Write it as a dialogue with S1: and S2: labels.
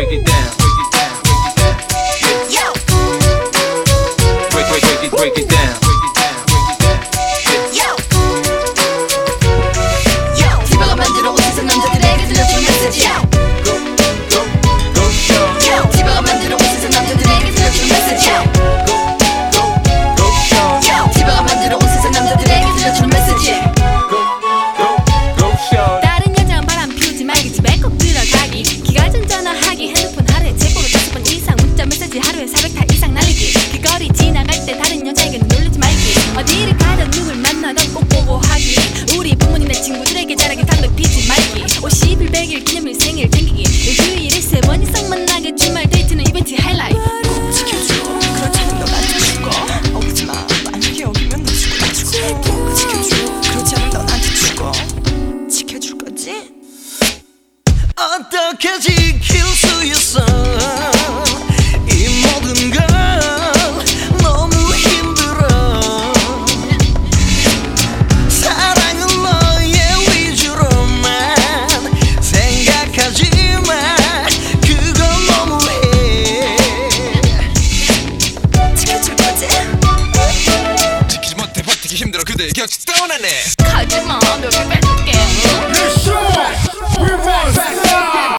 S1: break it down. Break it down.
S2: 디바가 만들어 온 세상 남자들에게 들려주는 메시지. 디바가 만들어 온 세상 남자들에게 들려주는 메시지. 디바가 만들어 온 세상 남자들에게 들려주는 메시지.
S3: 다른 여자랑 바람 피우지 말기 집에 꼭 들어가기 기가전 전화하기 핸드폰 하루에 최고로 5번 이상 문자 메시지 하루에 400타 이상 날리기 길거리 지나갈 때 다른 여자에게 놀리지 말기 어디를 가든 누굴 만나던 꼭 보고하기 우리 부모님의 친구들에게 자랑에 담배 피지 말기 50일 100일 기념일 생일 챙기기 일주일에 3번 이상 만나게 주말 데이트는 이벤트 하이라이트
S2: 꼭 지켜줘. 그렇지 않으면 너 나한테 죽어. 어기지마. 만약에 어기면 너 죽어. 꼭 지켜줘. 그렇지 않으면 너 나한테 죽어. 지켜줄 거지?
S4: 어떻게 지킬 수 있어 이 모든 걸 너무 힘들어 사랑은 너의 위주로만 생각하지만 그건 너무해
S2: 지켜줄 거지?
S5: 지키지 못해 버티기 힘들어 그대의 곁이 떠나네.
S3: 가지마 몇 개 뺄게